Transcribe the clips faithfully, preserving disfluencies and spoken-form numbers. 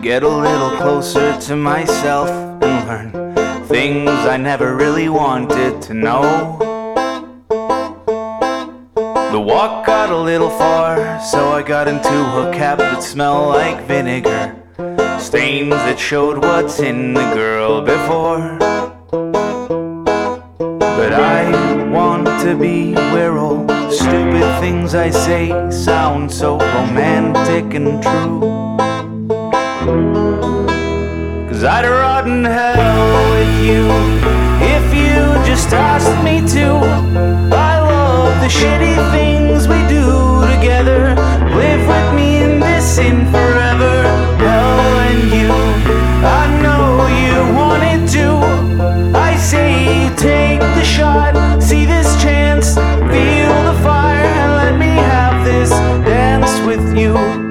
get a little closer to myself and learn things I never really wanted to know. The walk got a little far, so I got into a cab that smelled like vinegar, stains that showed what's in the girl before. But I want to be where all the stupid things I say sound so romantic and true. 'Cause I'd rot in hell with you if you just asked me to. I love the shitty things we do together. Live with me in this sin forever. Hell and you, I know you wanted to. I say you take the shot, see this chance, feel the fire, and let me have this dance with you.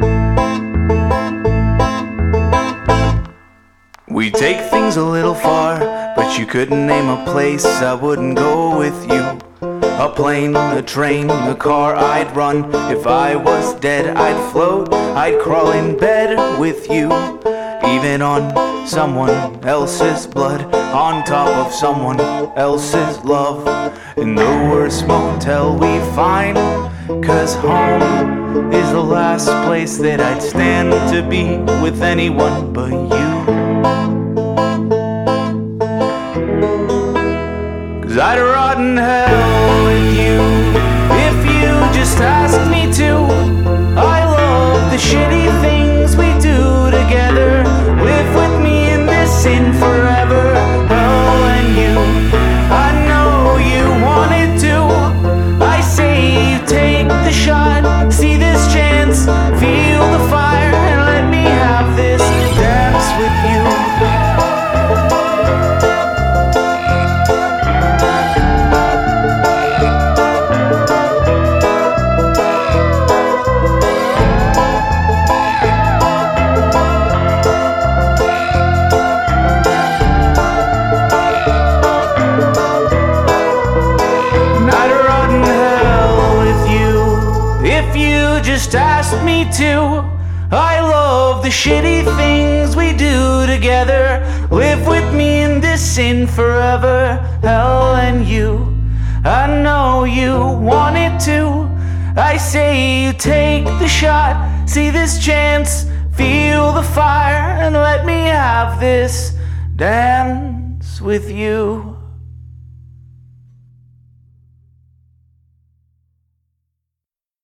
We take things a little far, but you couldn't name a place I wouldn't go with you. A plane, a train, a car I'd run. If I was dead I'd float, I'd crawl in bed with you. Even on someone else's blood, on top of someone else's love. In the worst motel we find, 'cause home is the last place that I'd stand to be with anyone but you. 'Cause I'd rot in hell with you if you just asked me to. I love the shitty things we do together. Live with me in this sin forever. Hell and you, I know you wanted to. I say you take the shot, see this chance, feel the fire, and let me have this dance with you. Just asked me to. I love the shitty things we do together. Live with me in this sin forever. Hell and you, I know you wanted to. I say you take the shot, see this chance, feel the fire, and let me have this dance with you.